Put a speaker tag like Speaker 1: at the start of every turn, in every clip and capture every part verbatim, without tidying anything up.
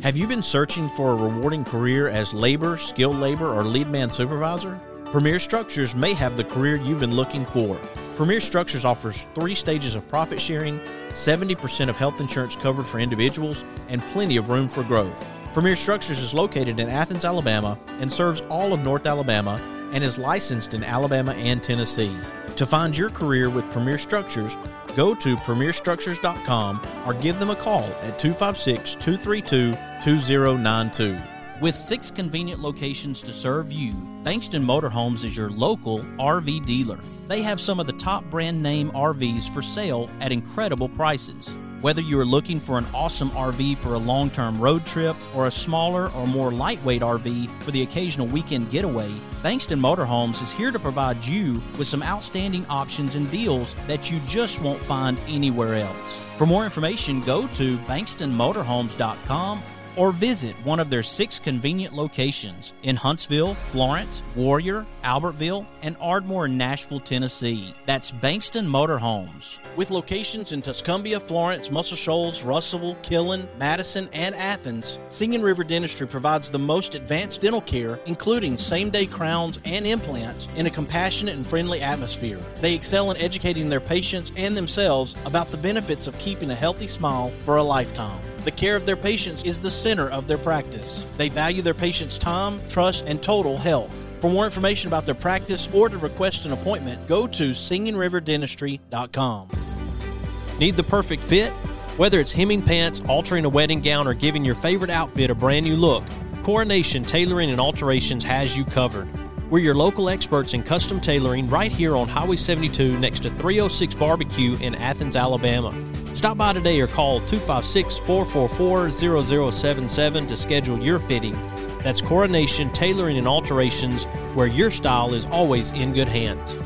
Speaker 1: Have you been searching for a rewarding career as labor, skilled labor, or lead man supervisor? Premier Structures may have the career you've been looking for. Premier Structures offers three stages of profit sharing, seventy percent of health insurance covered for individuals, and plenty of room for growth. Premier Structures is located in Athens, Alabama, and serves all of North Alabama, and is licensed in Alabama and Tennessee. To find your career with Premier Structures, go to premier structures dot com or give them a call at two five six, two three two, two zero nine two. With six convenient locations to serve you, Bankston Motorhomes is your local R V dealer. They have some of the top brand name R Vs for sale at incredible prices. Whether you are looking for an awesome R V for a long-term road trip or a smaller or more lightweight R V for the occasional weekend getaway, Bankston Motorhomes is here to provide you with some outstanding options and deals that you just won't find anywhere else. For more information, go to bankston motorhomes dot com or visit one of their six convenient locations in Huntsville, Florence, Warrior, Albertville, and Ardmore in Nashville, Tennessee. That's Bankston Motorhomes. With locations in Tuscumbia, Florence, Muscle Shoals, Russellville, Killen, Madison, and Athens, Singing River Dentistry provides the most advanced dental care, including same-day crowns and implants, in a compassionate and friendly atmosphere. They excel in educating their patients and themselves about the benefits of keeping a healthy smile for a lifetime. The care of their patients is the center of their practice. They value their patients' time, trust, and total health. For more information about their practice or to request an appointment, go to singing river dentistry dot com. Need the perfect fit? Whether it's hemming pants, altering a wedding gown, or giving your favorite outfit a brand new look, Coronation Tailoring and Alterations has you covered. We're your local experts in custom tailoring right here on Highway seventy-two next to three oh six Barbecue in Athens, Alabama. Stop by today or call two five six, four four four, zero zero seven seven to schedule your fitting. That's Coronation Tailoring and Alterations, where your style is always in good hands.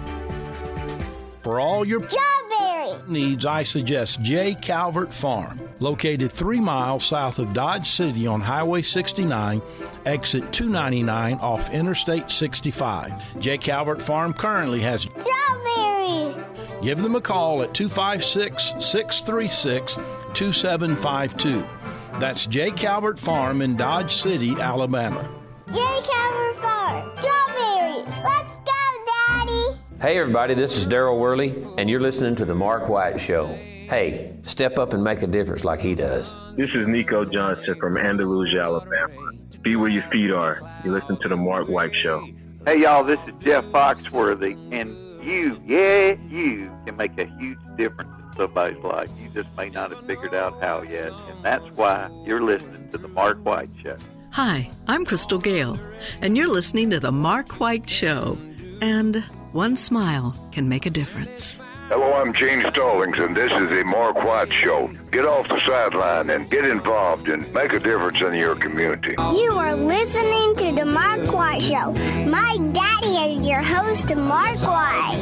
Speaker 2: For all your
Speaker 3: Strawberry
Speaker 2: needs, I suggest J. Calvert Farm, located three miles south of Dodge City on Highway sixty-nine, exit two ninety-nine off Interstate sixty-five. J. Calvert Farm currently has
Speaker 3: Strawberry.
Speaker 2: Give them a call at two five six, six three six, two seven five two. That's J. Calvert Farm in Dodge City, Alabama.
Speaker 3: J. Calvert Farm. Strawberry. Let's go, Daddy.
Speaker 4: Hey, everybody, this is Daryl Worley, and you're listening to The Mark White Show. Hey, step up and make a difference like he does.
Speaker 5: This is Nico Johnson from Andalusia, Alabama. Be where your feet are. You listen to The Mark White Show.
Speaker 6: Hey, y'all, this is Jeff Foxworthy, and you, yeah, you can make a huge difference in somebody's life. You just may not have figured out how yet, and that's why you're listening to The Mark White Show.
Speaker 7: Hi, I'm Crystal Gale, and you're listening to The Mark White Show. And one smile can make a difference.
Speaker 8: Hello, I'm Gene Stallings, and this is the Mark White Show. Get off the sideline and get involved and make a difference in your community.
Speaker 3: You are listening to The Mark White Show. My daddy is your host, Mark White.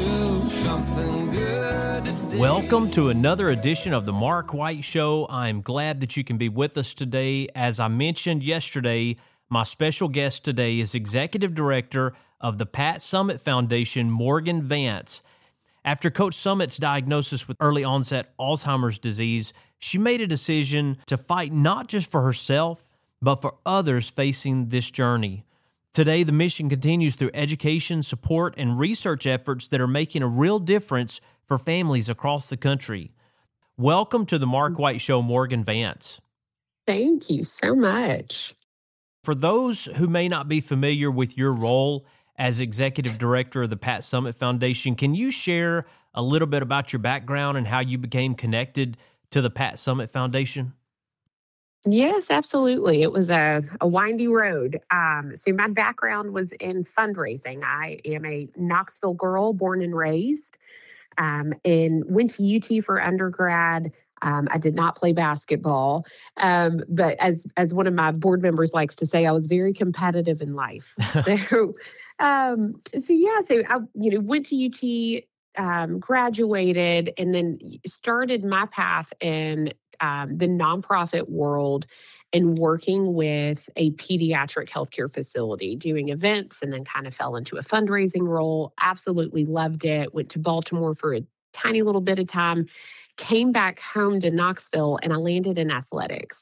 Speaker 1: Welcome to another edition of The Mark White Show. I'm glad that you can be with us today. As I mentioned yesterday, my special guest today is Executive Director of the Pat Summitt Foundation, Morgan Vance. After Coach Summitt's diagnosis with early onset Alzheimer's disease, she made a decision to fight not just for herself, but for others facing this journey. Today, the mission continues through education, support, and research efforts that are making a real difference for families across the country. Welcome to the Mark White Show, Morgan Vance.
Speaker 9: Thank you so much.
Speaker 1: For those who may not be familiar with your role as Executive Director of the Pat Summitt Foundation, can you share a little bit about your background and how you became connected to the Pat Summitt Foundation?
Speaker 9: Yes, absolutely. It was a, a windy road. Um, so my background was in fundraising. I am a Knoxville girl, born and raised, um, and went to U T for undergrad. Um, I did not play basketball, um, but as as one of my board members likes to say, I was very competitive in life. so, um, so yeah, so I you know went to U T, um, graduated, and then started my path in um, the nonprofit world and working with a pediatric healthcare facility, doing events, and then kind of fell into a fundraising role. Absolutely loved it. Went to Baltimore for a tiny little bit of time. Came back home to Knoxville, and I landed in athletics.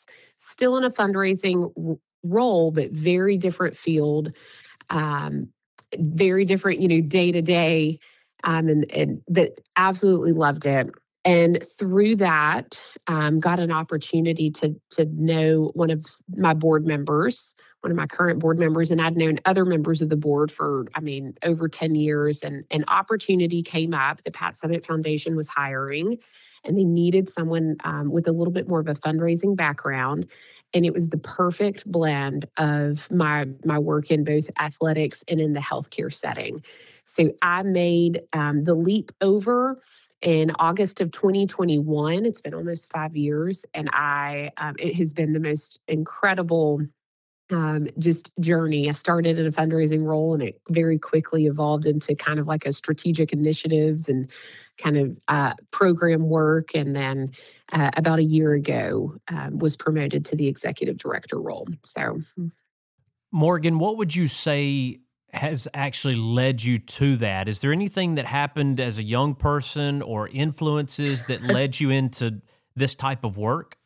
Speaker 9: still in a fundraising r- role, but very different field, um, very different, you know, day to day, um, and, and but absolutely loved it. And through that, um, got an opportunity to to know one of my board members, one of my current board members, and I'd known other members of the board for, I mean, over ten years. And an opportunity came up. The Pat Summitt Foundation was hiring, and they needed someone um, with a little bit more of a fundraising background. And it was the perfect blend of my my work in both athletics and in the healthcare setting. So I made um, the leap over in August of twenty twenty-one. It's been almost five years, and I um, it has been the most incredible um, just journey. I started in a fundraising role, and it very quickly evolved into kind of like a strategic initiatives and kind of uh, program work. And then uh, about a year ago, um, was promoted to the executive director role. So,
Speaker 10: Morgan, what would you say has actually led you to that? Is there anything that happened as a young person or influences that led you into this type of work?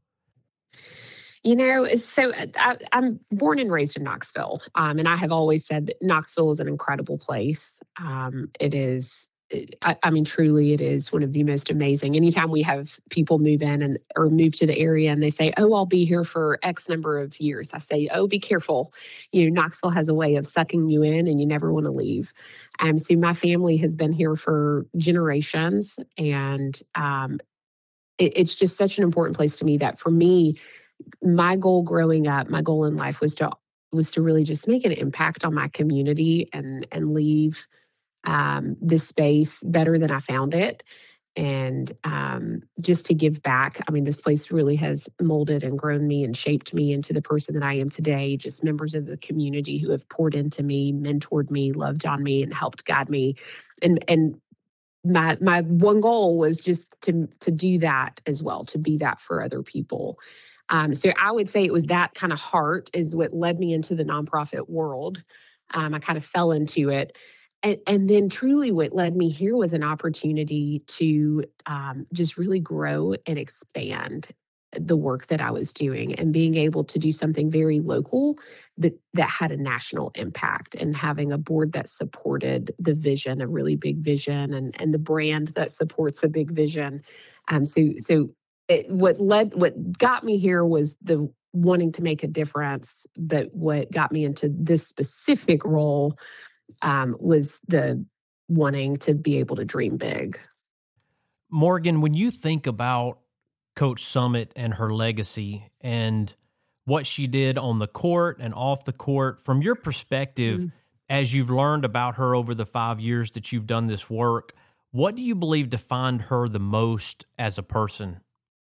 Speaker 9: You know, so I, I'm born and raised in Knoxville, um, and I have always said that Knoxville is an incredible place. Um, it is, I, I mean, truly, it is one of the most amazing. Anytime we have people move in and or move to the area and they say, "Oh, I'll be here for X number of years," I say, "Oh, be careful. You know, Knoxville has a way of sucking you in, and you never want to leave." Um, so my family has been here for generations, and um, it, it's just such an important place to me that for me, my goal growing up, my goal in life was to was to really just make an impact on my community and and leave um, this space better than I found it, and um, just to give back. I mean, this place really has molded and grown me and shaped me into the person that I am today. Just members of the community who have poured into me, mentored me, loved on me, and helped guide me, and and. My my one goal was just to to do that as well, to be that for other people. Um, so I would say it was that kind of heart is what led me into the nonprofit world. Um, I kind of fell into it. And, and then truly what led me here was an opportunity to um, just really grow and expand the work that I was doing and being able to do something very local that, that had a national impact, and having a board that supported the vision, a really big vision, and, and the brand that supports a big vision. Um, so, so it, what led, what got me here was the wanting to make a difference. But what got me into this specific role um, was the wanting to be able to dream big.
Speaker 10: Morgan, when you think about Coach Summitt and her legacy and what she did on the court and off the court, from your perspective, mm-hmm. as you've learned about her over the five years that you've done this work, what do you believe defined her the most as a person?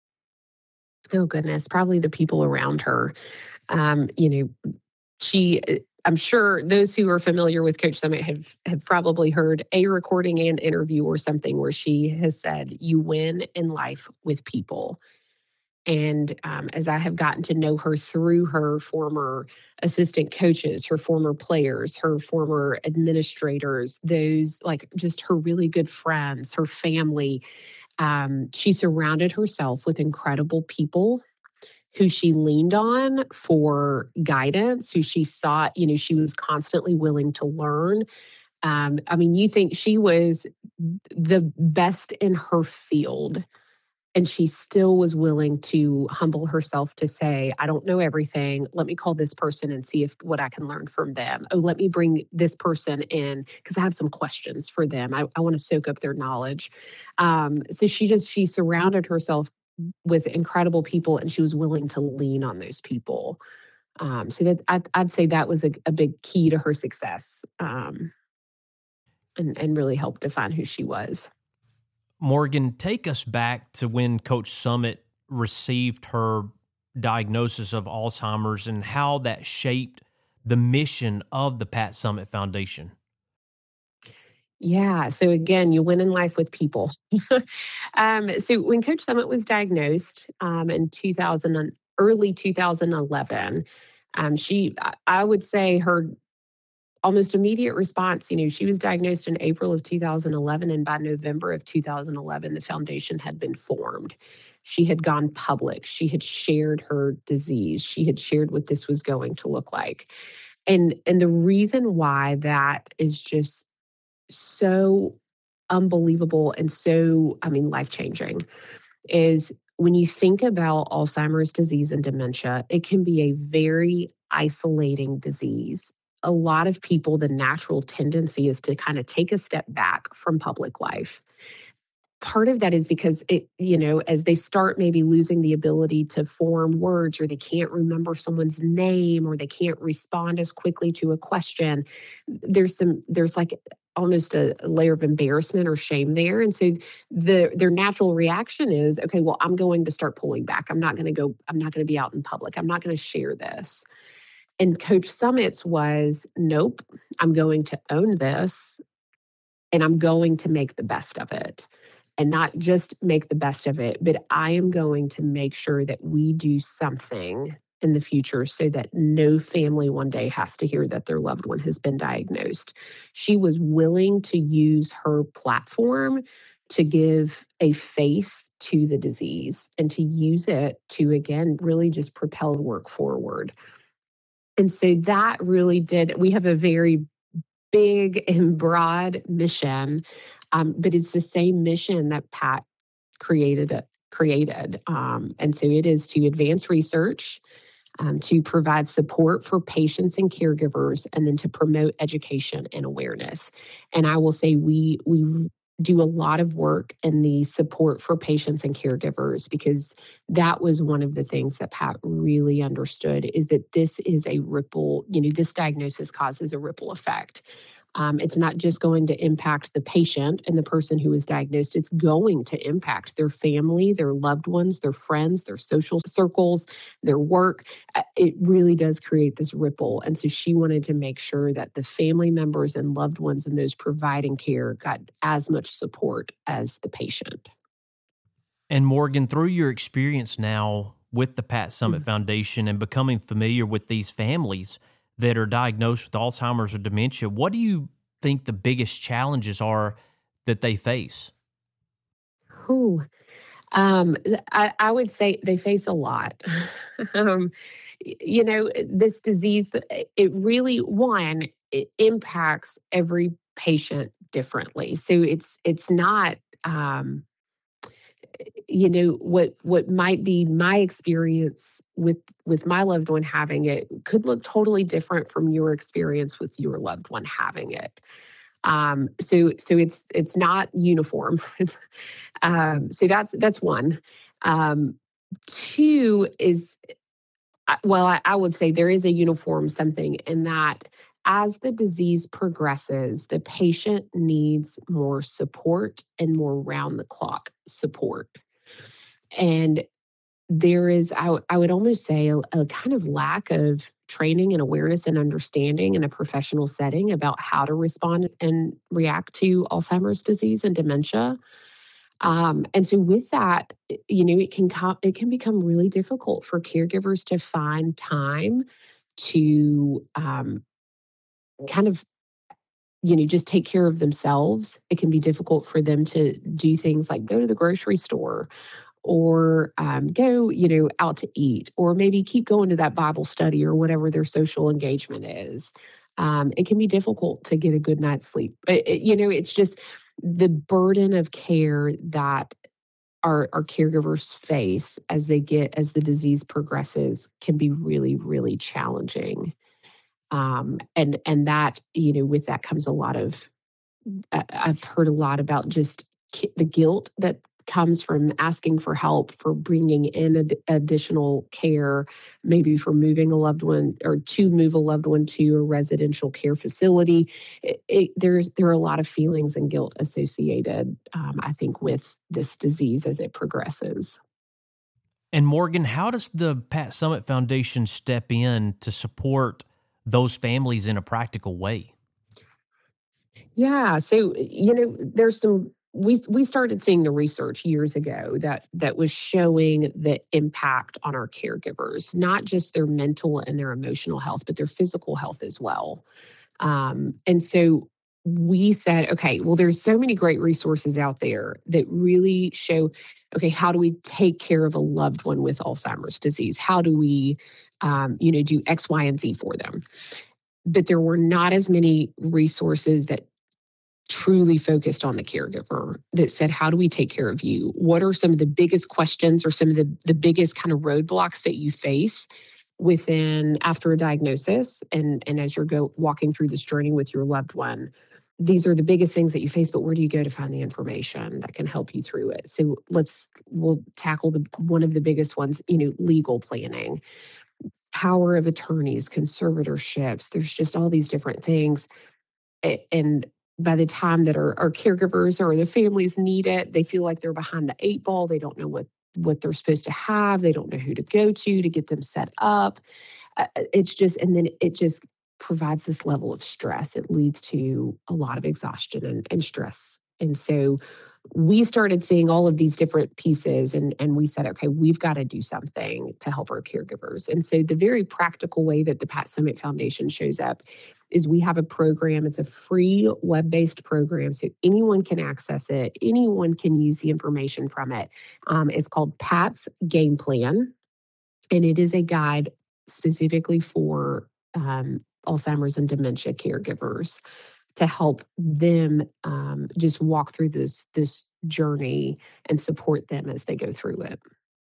Speaker 9: Oh, goodness, probably the people around her. Um, you know, she, I'm sure those who are familiar with Coach Summitt have, have probably heard a recording and interview or something where she has said, "You win in life with people." And um, as I have gotten to know her through her former assistant coaches, her former players, her former administrators, those like just her really good friends, her family, um, she surrounded herself with incredible people who she leaned on for guidance, who she sought, you know, she was constantly willing to learn. Um, I mean, you think she was the best in her field, and she still was willing to humble herself to say, "I don't know everything. Let me call this person and see if what I can learn from them. Oh, let me bring this person in because I have some questions for them. I, I want to soak up their knowledge." Um, so she just, she surrounded herself with incredible people, and she was willing to lean on those people. Um, so that I'd, I'd say that was a, a big key to her success, um, and, and really helped define who she was.
Speaker 10: Morgan, take us back to when Coach Summitt received her diagnosis of Alzheimer's and how that shaped the mission of the Pat Summitt Foundation.
Speaker 9: Yeah. So again, you win in life with people. um, so when Coach Summitt was diagnosed um, in two thousand, early two thousand eleven, um, she, I would say her almost immediate response, you know, she was diagnosed in April of two thousand eleven, and by November of two thousand eleven, the foundation had been formed. She had gone public. She had shared her disease. She had shared what this was going to look like. And, and the reason why that is just so unbelievable and so, I mean, life-changing is when you think about Alzheimer's disease and dementia, it can be a very isolating disease. A lot of people, the natural tendency is to kind of take a step back from public life. Part of that is because it, you know, as they start maybe losing the ability to form words, or they can't remember someone's name, or they can't respond as quickly to a question, there's some, there's like almost a layer of embarrassment or shame there. And so the their natural reaction is, okay, well, I'm going to start pulling back. I'm not going to go, I'm not going to be out in public. I'm not going to share this. And Coach Summit's was, nope, I'm going to own this, and I'm going to make the best of it. And not just make the best of it, but I am going to make sure that we do something in the future so that no family one day has to hear that their loved one has been diagnosed. She was willing to use her platform to give a face to the disease and to use it to, again, really just propel the work forward. And so that really did, we have a very big and broad mission, um, but it's the same mission that Pat created. It, created. Um, and so it is to advance research, um, to provide support for patients and caregivers, and then to promote education and awareness. And I will say we we do a lot of work in the support for patients and caregivers, because that was one of the things that Pat really understood, is that this is a ripple, you know, this diagnosis causes a ripple effect. Um, it's not just going to impact the patient and the person who is diagnosed. It's going to impact their family, their loved ones, their friends, their social circles, their work. It really does create this ripple. And so she wanted to make sure that the family members and loved ones and those providing care got as much support as the patient.
Speaker 10: And Morgan, through your experience now with the Pat Summitt mm-hmm. Foundation and becoming familiar with these families that are diagnosed with Alzheimer's or dementia, what do you think the biggest challenges are that they face?
Speaker 9: Ooh, um, I, I would say they face a lot. um, you know, this disease, it really, one, it impacts every patient differently. So it's it's not, um, you know, what what might be my experience with with my loved one having it could look totally different from your experience with your loved one having it. Um, so so it's it's not uniform. um, so that's that's one. Um, two is, well, I, I would say there is a uniform something in that as the disease progresses, the patient needs more support and more round-the-clock support. And there is, I, w- I would almost say, a, a kind of lack of training and awareness and understanding in a professional setting about how to respond and react to Alzheimer's disease and dementia. Um, and so with that, you know, it can com- it can become really difficult for caregivers to find time to um, kind of, you know, just take care of themselves. It can be difficult for them to do things like go to the grocery store or um, go, you know, out to eat, or maybe keep going to that Bible study or whatever their social engagement is. Um, it can be difficult to get a good night's sleep. It, it, you know, it's just the burden of care that our, our caregivers face as they get, as the disease progresses, can be really, really challenging. Um, and, and that, you know, with that comes a lot of, uh, I've heard a lot about just the guilt that comes from asking for help, for bringing in ad- additional care, maybe for moving a loved one or to move a loved one to a residential care facility. It, it, there's there are a lot of feelings and guilt associated, um, I think, with this disease as it progresses.
Speaker 10: And Morgan, how does the Pat Summitt Foundation step in to support those families in a practical way?
Speaker 9: Yeah, so, you know, there's some, we we started seeing the research years ago that that was showing the impact on our caregivers, not just their mental and their emotional health, but their physical health as well. Um, and so we said, okay, well, there's so many great resources out there that really show, okay, how do we take care of a loved one with Alzheimer's disease? How do we, um, you know, do X, Y, and Z for them? But there were not as many resources that truly focused on the caregiver, that said, how do we take care of you? What are some of the biggest questions or some of the, the biggest kind of roadblocks that you face within after a diagnosis and, and as you're go walking through this journey with your loved one? These are the biggest things that you face, but where do you go to find the information that can help you through it? So let's, we'll tackle the one of the biggest ones, you know, legal planning, power of attorneys, conservatorships. There's just all these different things. And by the time that our, our caregivers or the families need it, they feel like they're behind the eight ball. They don't know what, what they're supposed to have. They don't know who to go to to get them set up. Uh, it's just, and then it just provides this level of stress. It leads to a lot of exhaustion and, and stress. And so we started seeing all of these different pieces and, and we said, okay, we've got to do something to help our caregivers. And so the very practical way that the Pat Summitt Foundation shows up is we have a program. It's a free web-based program, so anyone can access it. Anyone can use the information from it. Um, it's called Pat's Game Plan, and it is a guide specifically for um, Alzheimer's and dementia caregivers to help them um, just walk through this this journey and support them as they go through it.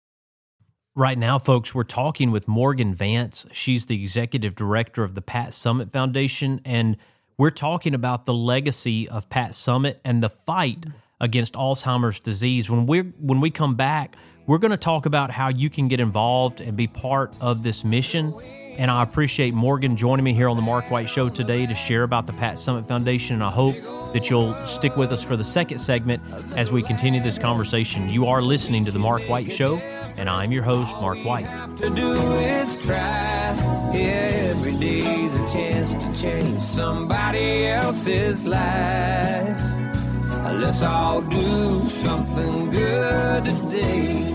Speaker 10: Right now, folks, we're talking with Morgan Vance. She's the executive director of the Pat Summitt Foundation, and we're talking about the legacy of Pat Summitt and the fight against Alzheimer's disease. When we when we come back, we're going to talk about how you can get involved and be part of this mission. And I appreciate Morgan joining me here on the Mark White Show today to share about the Pat Summitt Foundation, and I hope that you'll stick with us for the second segment as we continue this conversation. You are listening to the Mark White Show, and I'm your host, Mark White.
Speaker 11: To do is try. Yeah, every day's a chance to change somebody else's life. Let's all do something good today.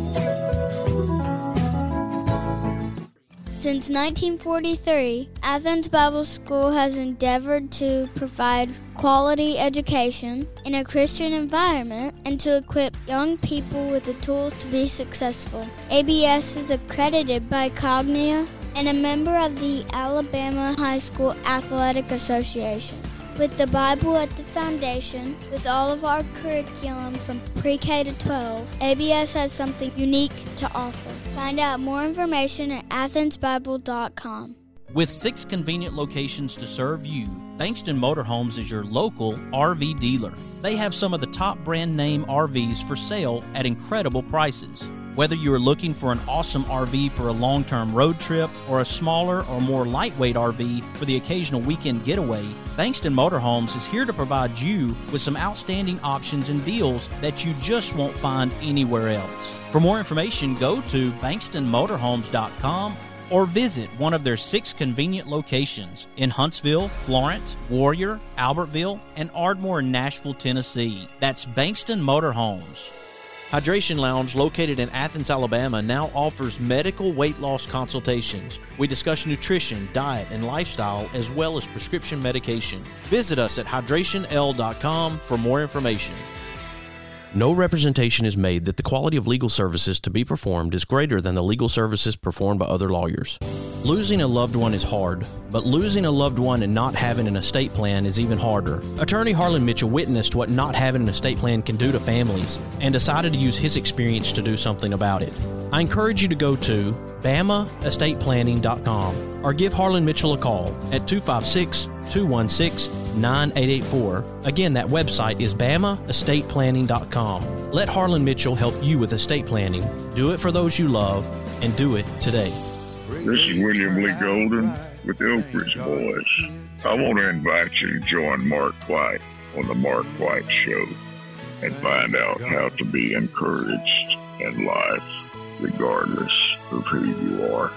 Speaker 3: Since nineteen forty-three, Athens Bible School has endeavored to provide quality education in a Christian environment and to equip young people with the tools to be successful. A B S is accredited by Cognia and a member of the Alabama High School Athletic Association. With the Bible at the foundation, with all of our curriculum from pre-K to twelve, A B S has something unique to offer. Find out more information at athens bible dot com.
Speaker 1: With six convenient locations to serve you, Bankston Motorhomes is your local R V dealer. They have some of the top brand name R Vs for sale at incredible prices. Whether you are looking for an awesome R V for a long-term road trip or a smaller or more lightweight R V for the occasional weekend getaway, Bankston Motorhomes is here to provide you with some outstanding options and deals that you just won't find anywhere else. For more information, go to bankston motorhomes dot com or visit one of their six convenient locations in Huntsville, Florence, Warrior, Albertville, and Ardmore in Nashville, Tennessee. That's Bankston Motorhomes. Hydration Lounge, located in Athens, Alabama, now offers medical weight loss consultations. We discuss nutrition, diet, and lifestyle, as well as prescription medication. Visit us at hydration l dot com for more information. No representation is made that the quality of legal services to be performed is greater than the legal services performed by other lawyers. Losing a loved one is hard, but losing a loved one and not having an estate plan is even harder. Attorney Harlan Mitchell witnessed what not having an estate plan can do to families and decided to use his experience to do something about it. I encourage you to go to bama estate planning dot com or give Harlan Mitchell a call at two five six, two one six, nine eight eight four. Again, that website is bama estate planning dot com. Let Harlan Mitchell help you with estate planning. Do it for those you love, and do it today.
Speaker 8: This is William Lee Golden with the Oak Ridge Boys. I want to invite you to join Mark White on the Mark White Show and find out how to be encouraged in life, regardless of who you are.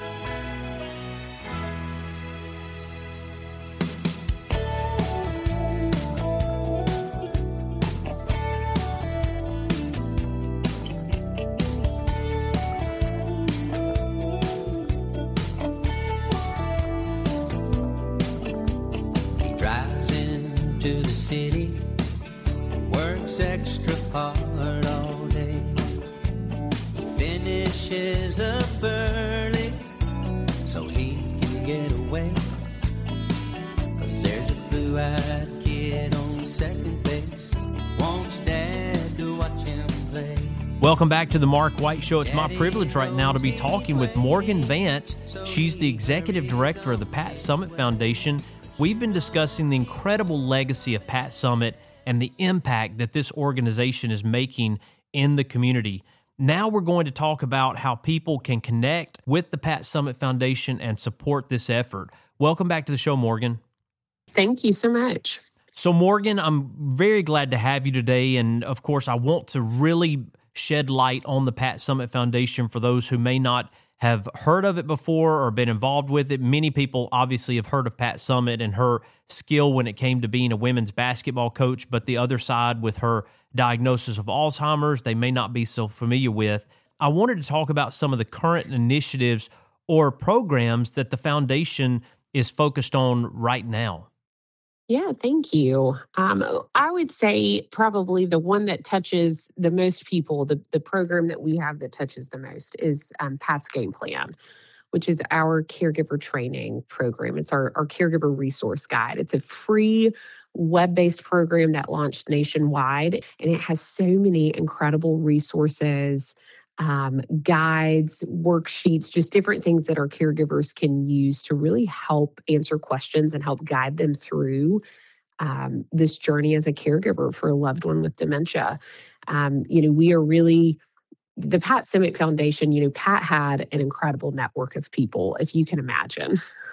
Speaker 11: Drives into
Speaker 12: catches up early so he can get away. 'Cause there's a blue-eyed kid on second base, wants dad to watch him play.
Speaker 10: Welcome back to the Mark White Show. It's my privilege right now to be talking with Morgan Vance. She's the executive director of the Pat Summitt Foundation. We've been discussing the incredible legacy of Pat Summitt and the impact that this organization is making in the community. Now we're going to talk about how people can connect with the Pat Summitt Foundation and support this effort. Welcome back to the show, Morgan.
Speaker 9: Thank you so much.
Speaker 10: So, Morgan, I'm very glad to have you today. And, of course, I want to really shed light on the Pat Summitt Foundation for those who may not have heard of it before or been involved with it. Many people obviously have heard of Pat Summitt and her skill when it came to being a women's basketball coach, but the other side with her diagnosis of Alzheimer's, they may not be so familiar with. I wanted to talk about some of the current initiatives or programs that the foundation is focused on right now.
Speaker 9: Yeah, thank you. Um, I would say probably the one that touches the most people, the, the program that we have that touches the most is um, Pat's Game Plan, which is our caregiver training program. It's our, our caregiver resource guide. It's a free web-based program that launched nationwide, and it has so many incredible resources, um, guides, worksheets, just different things that our caregivers can use to really help answer questions and help guide them through um, this journey as a caregiver for a loved one with dementia. Um, you know, we are really, the Pat Summitt Foundation, you know, Pat had an incredible network of people, if you can imagine.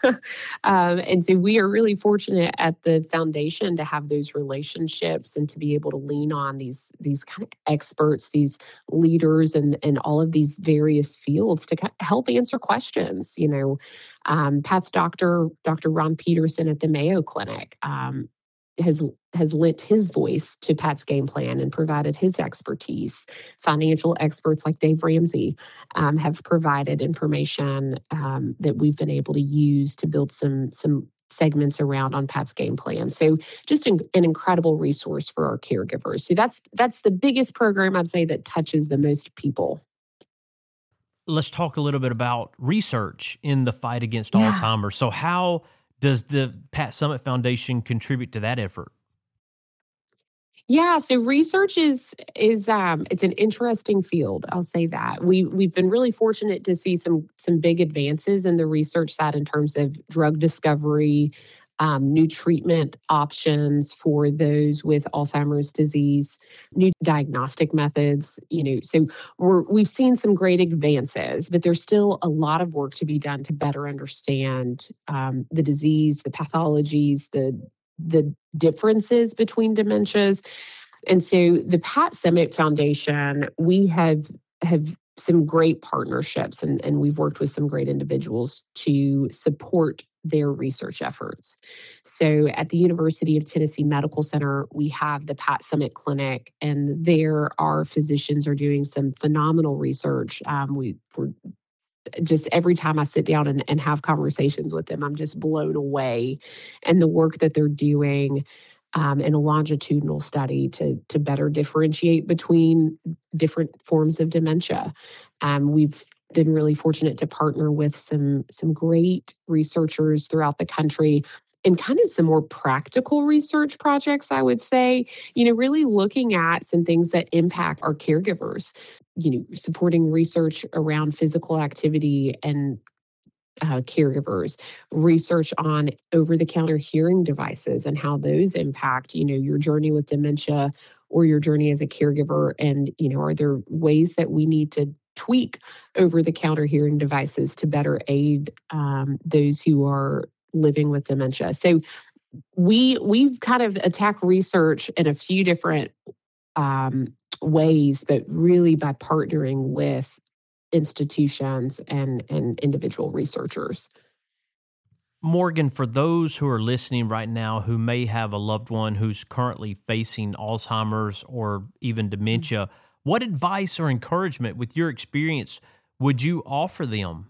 Speaker 9: um, and so we are really fortunate at the foundation to have those relationships and to be able to lean on these these kind of experts, these leaders, and and all of these various fields to kind of help answer questions. You know, um, Pat's doctor, Doctor Ron Peterson at the Mayo Clinic, um, has has lent his voice to Pat's Game Plan and provided his expertise. Financial experts like Dave Ramsey um, have provided information um, that we've been able to use to build some some segments around on Pat's Game Plan. So just an, an incredible resource for our caregivers. So that's that's the biggest program I'd say that touches the most people.
Speaker 10: Let's talk a little bit about research in the fight against
Speaker 9: Yeah.
Speaker 10: Alzheimer's. So how does the Pat Summitt Foundation contribute to that effort?
Speaker 9: Yeah, so research is is um it's an interesting field. I'll say that. We we've been really fortunate to see some some big advances in the research side in terms of drug discovery, um, new treatment options for those with Alzheimer's disease, new diagnostic methods. You know, so we're we've seen some great advances, but there's still a lot of work to be done to better understand um, the disease, the pathologies, the the differences between dementias. And so the Pat Summitt Foundation, we have have some great partnerships and, and we've worked with some great individuals to support their research efforts. So at the University of Tennessee Medical Center, we have the Pat Summitt Clinic, and there our physicians are doing some phenomenal research. Um, we, we're just every time I sit down and, and have conversations with them, I'm just blown away. And the work that they're doing um, in a longitudinal study to, to better differentiate between different forms of dementia. Um, we've been really fortunate to partner with some, some great researchers throughout the country and kind of some more practical research projects, I would say, you know, really looking at some things that impact our caregivers, you know, supporting research around physical activity and uh, caregivers, research on over-the-counter hearing devices and how those impact, you know, your journey with dementia or your journey as a caregiver. And, you know, are there ways that we need to tweak over-the-counter hearing devices to better aid um, those who are living with dementia? So we we've kind of attacked research in a few different um, ways, but really by partnering with institutions and, and individual researchers.
Speaker 10: Morgan, for those who are listening right now who may have a loved one who's currently facing Alzheimer's or even dementia, what advice or encouragement with your experience would you offer them?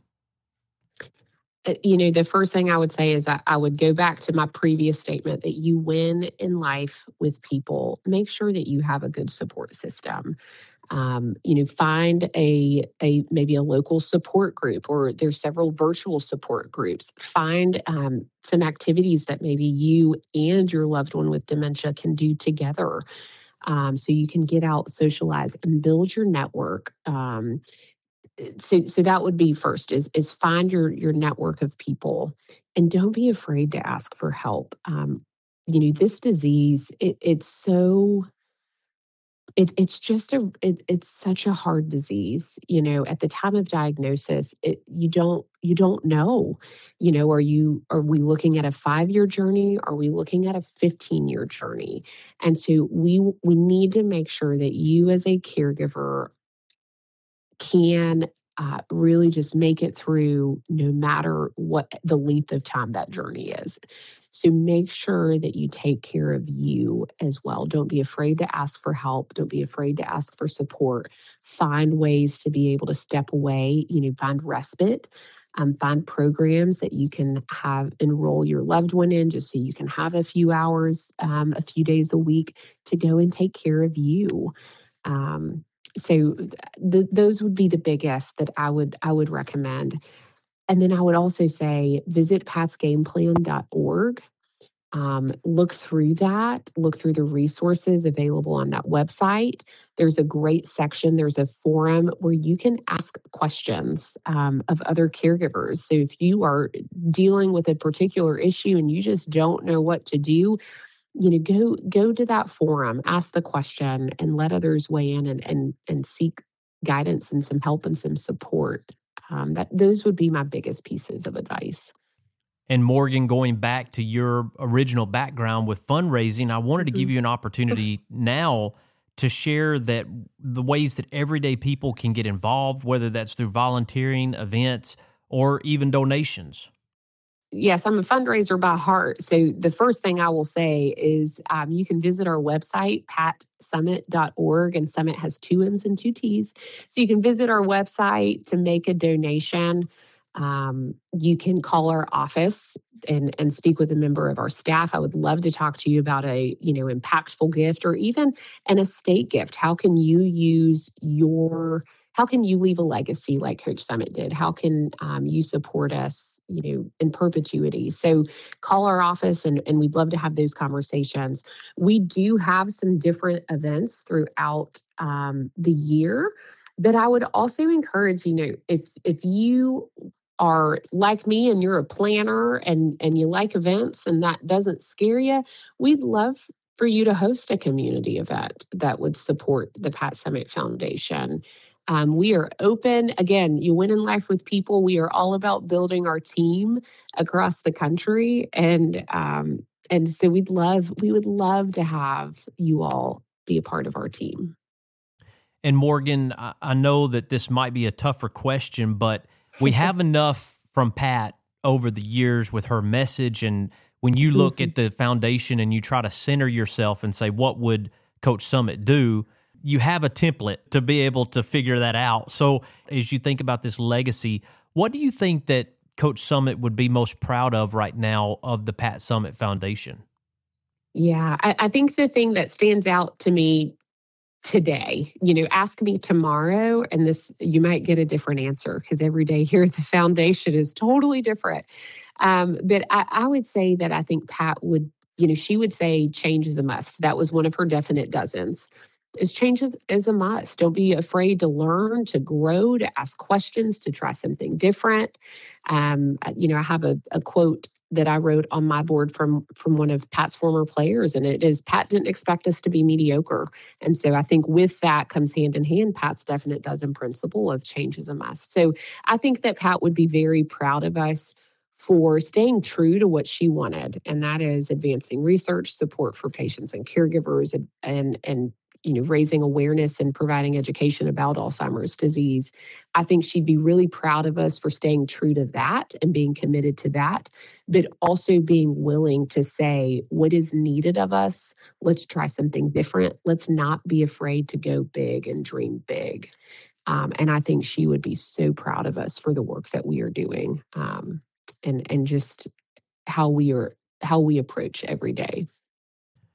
Speaker 9: You know, the first thing I would say is that I would go back to my previous statement that you win in life with people. Make sure that you have a good support system. Um, you know, find a a maybe a local support group, or there's several virtual support groups. Find um, some activities that maybe you and your loved one with dementia can do together, um, so you can get out, socialize, and build your network. Um, so, so that would be first: is is find your your network of people, and don't be afraid to ask for help. Um, you know, this disease, it, it's so. It, it's just a it, it's such a hard disease. You know, at the time of diagnosis, it, you don't you don't know. You know, are you are we looking at a five year journey? Are we looking at a fifteen year journey? And so we we need to make sure that you as a caregiver can uh, really just make it through, no matter what the length of time that journey is. So make sure that you take care of you as well. Don't be afraid to ask for help. Don't be afraid to ask for support. Find ways to be able to step away, you know, find respite, um, find programs that you can have, enroll your loved one in, just so you can have a few hours, um, a few days a week to go and take care of you. Um, so th- those would be the biggest that I would I would recommend. And then I would also say visit pats game plan dot org. Um, look through that, look through the resources available on that website. There's a great section, there's a forum where you can ask questions um, of other caregivers. So if you are dealing with a particular issue and you just don't know what to do, you know, go go to that forum, ask the question, and let others weigh in and and, and seek guidance and some help and some support. Um, that those would be my biggest pieces of advice.
Speaker 10: And Morgan, going back to your original background with fundraising, I wanted to give you an opportunity now to share that the ways that everyday people can get involved, whether that's through volunteering, events, or even donations.
Speaker 9: Yes, I'm a fundraiser by heart. So the first thing I will say is um, you can visit our website, pat summit dot org, and Summit has two M's and two T's. So you can visit our website to make a donation. Um, you can call our office and, and speak with a member of our staff. I would love to talk to you about a, you know, impactful gift or even an estate gift. How can you use your How can you leave a legacy like Coach Summit did? How can um, you support us, you know, in perpetuity? So call our office and, and we'd love to have those conversations. We do have some different events throughout um, the year, but I would also encourage, you know, if if you are like me and you're a planner and, and you like events and that doesn't scare you, we'd love for you to host a community event that would support the Pat Summit Foundation. Um, we are open. Again, you win in life with people. We are all about building our team across the country. And um, and so we'd love, we would love to have you all be a part of our team.
Speaker 10: And Morgan, I know that this might be a tougher question, but we have enough from Pat over the years with her message. And when you look mm-hmm. at the foundation and you try to center yourself and say, what would Coach Summit do? You have a template to be able to figure that out. So as you think about this legacy, what do you think that Coach Summit would be most proud of right now of the Pat Summit Foundation?
Speaker 9: Yeah, I, I think the thing that stands out to me today, you know, ask me tomorrow, and this, you might get a different answer because every day here at the foundation is totally different. Um, but I, I would say that I think Pat would, you know, she would say change is a must. That was one of her definite dozens. Is change is a must. Don't be afraid to learn, to grow, to ask questions, to try something different. Um, you know, I have a, a quote that I wrote on my board from from one of Pat's former players, and it is, Pat didn't expect us to be mediocre. And so I think with that comes hand in hand Pat's definite dozen principle of change is a must. So I think that Pat would be very proud of us for staying true to what she wanted, and that is advancing research, support for patients and caregivers, and and, and you know, raising awareness and providing education about Alzheimer's disease. I think she'd be really proud of us for staying true to that and being committed to that, but also being willing to say what is needed of us. Let's try something different. Let's not be afraid to go big and dream big. Um, and I think she would be so proud of us for the work that we are doing, um, and and just how we are how we approach every day.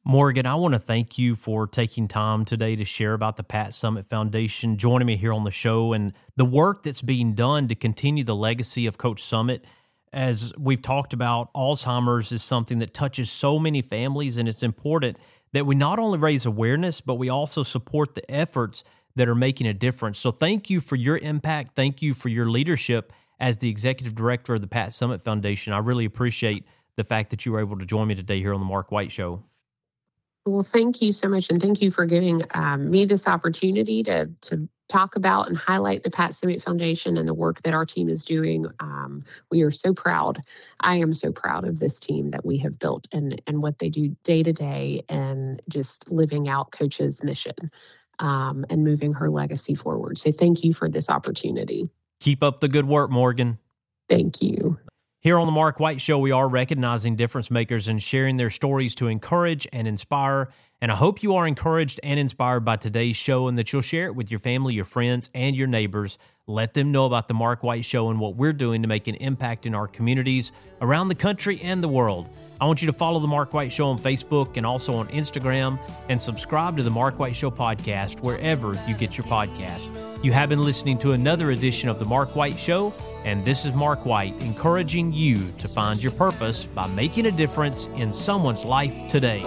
Speaker 10: Morgan, I want to thank you for taking time today to share about the Pat Summitt Foundation, joining me here on the show, and the work that's being done to continue the legacy of Coach Summitt. As we've talked about, Alzheimer's is something that touches so many families, and it's important that we not only raise awareness, but we also support the efforts that are making a difference. So thank you for your impact. Thank you for your leadership as the executive director of the Pat Summitt Foundation. I really appreciate the fact that you were able to join me today here on the Mark White Show.
Speaker 9: Well, thank you so much, and thank you for giving um, me this opportunity to to talk about and highlight the Pat Summitt Foundation and the work that our team is doing. Um, we are so proud. I am so proud of this team that we have built and and what they do day to day, and just living out Coach's mission um, and moving her legacy forward. So, thank you for this opportunity.
Speaker 10: Keep up the good work, Morgan.
Speaker 9: Thank you.
Speaker 10: Here on the Mark White Show, we are recognizing difference makers and sharing their stories to encourage and inspire. And I hope you are encouraged and inspired by today's show, and that you'll share it with your family, your friends, and your neighbors. Let them know about the Mark White Show and what we're doing to make an impact in our communities around the country and the world. I want you to follow the Mark White Show on Facebook and also on Instagram, and subscribe to the Mark White Show podcast wherever you get your podcast. You have been listening to another edition of the Mark White Show, and this is Mark White, encouraging you to find your purpose by making a difference in someone's life today.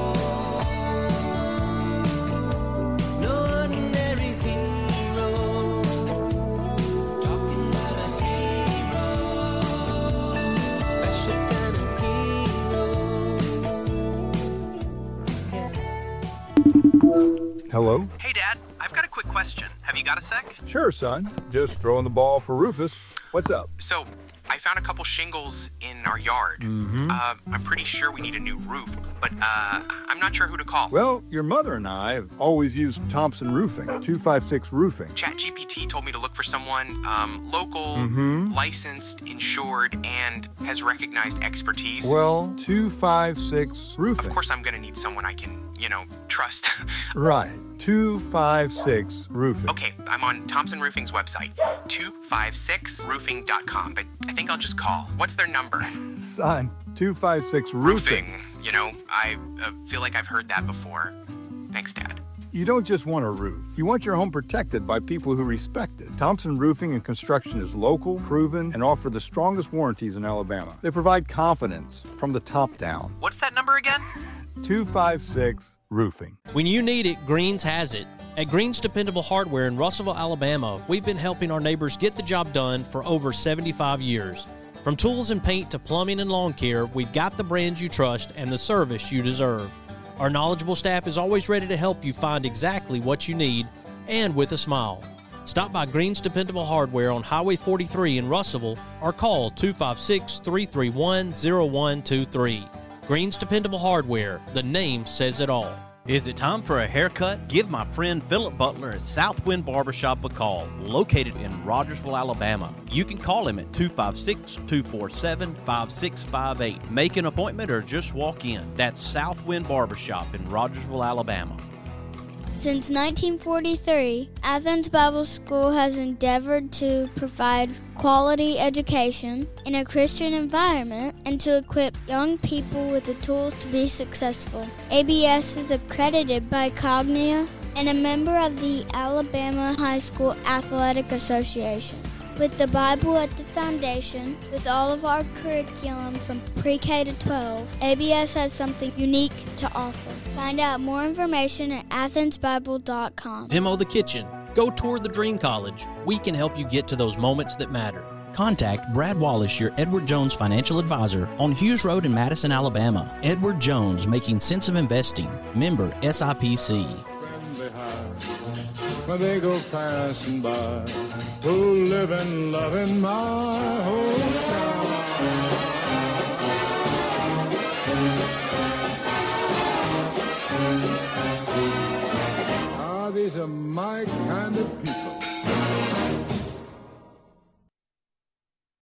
Speaker 13: Hello?
Speaker 14: Hey, Dad. I've got a quick question. Have you got a sec?
Speaker 13: Sure, son. Just throwing the ball for Rufus. What's up?
Speaker 14: So, I found a couple shingles in our yard.
Speaker 13: Mm-hmm.
Speaker 14: Uh, I'm pretty sure we need a new roof, but uh, I'm not sure who to call.
Speaker 13: Well, your mother and I have always used Thompson Roofing, two five six Roofing.
Speaker 14: ChatGPT told me to look for someone um, local,
Speaker 13: Mm-hmm.
Speaker 14: licensed, insured, and has recognized expertise.
Speaker 13: Well, two five six Roofing.
Speaker 14: Of course, I'm going to need someone I can, you know, trust.
Speaker 13: Right. two five six Roofing.
Speaker 14: Okay, I'm on Thompson Roofing's website, two five six roofing dot com, but I think I'll just call. What's their number?
Speaker 13: Son, two five six Roofing.
Speaker 14: Roofing. You know, I uh, feel like I've heard that before. Thanks, Dad.
Speaker 13: You don't just want a roof. You want your home protected by people who respect it. Thompson Roofing and Construction is local, proven, and offer the strongest warranties in Alabama. They provide confidence from the top down.
Speaker 14: What's that number again?
Speaker 13: two five six Roofing.
Speaker 1: When you need it, Greens has it. At Greens Dependable Hardware in Russellville, Alabama, we've been helping our neighbors get the job done for over seventy-five years. From tools and paint to plumbing and lawn care, we've got the brands you trust and the service you deserve. Our knowledgeable staff is always ready to help you find exactly what you need, and with a smile. Stop by Greens Dependable Hardware on Highway forty-three in Russellville, or call two five six, three three one, zero one two three. Greens Dependable Hardware, the name says it all. Is it time for a haircut? Give my friend Philip Butler at Southwind Barbershop a call, located in Rogersville, Alabama. You can call him at two five six, two four seven, five six five eight. Make an appointment or just walk in. That's Southwind Barbershop in Rogersville, Alabama.
Speaker 3: Since nineteen forty-three, Athens Bible School has endeavored to provide quality education in a Christian environment and to equip young people with the tools to be successful. A B S is accredited by Cognia and a member of the Alabama High School Athletic Association. With the Bible at the foundation, with all of our curriculum from pre-K to twelve, A B S has something unique to offer. Find out more information at athens bible dot com.
Speaker 1: Demo the kitchen. Go tour the Dream College. We can help you get to those moments that matter. Contact Brad Wallace, your Edward Jones financial advisor, on Hughes Road in Madison, Alabama. Edward Jones, making sense of investing. Member S I P C.
Speaker 15: When they go passing by, who live and love in my hometown. Ah, these are my